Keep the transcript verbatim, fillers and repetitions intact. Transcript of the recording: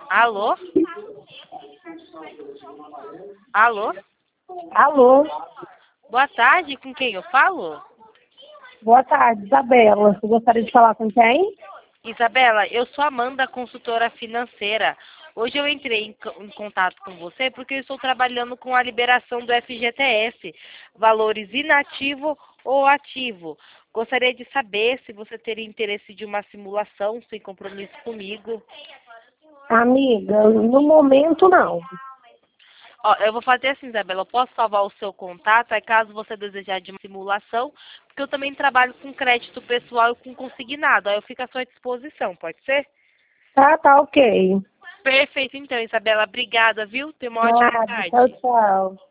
Alô? Alô? Alô, Boa tarde, com quem eu falo? boa tarde, Isabela. Você gostaria de falar com quem? Isabela, eu sou Amanda, consultora financeira. Hoje eu entrei em, co- em contato com você porque eu estou trabalhando com a liberação do F G T S, valores inativo ou ativo. Gostaria de saber se você teria interesse de uma simulação sem compromisso comigo. Amiga, no momento não. Ó, eu vou fazer assim, Isabela, eu posso salvar o seu contato, aí caso você desejar de uma simulação, porque eu também trabalho com crédito pessoal e com consignado, aí eu fico à sua disposição, pode ser? Tá, tá ok. Perfeito, então, Isabela, obrigada, viu? Tenha uma ótima Nada, tchau, tarde. tchau.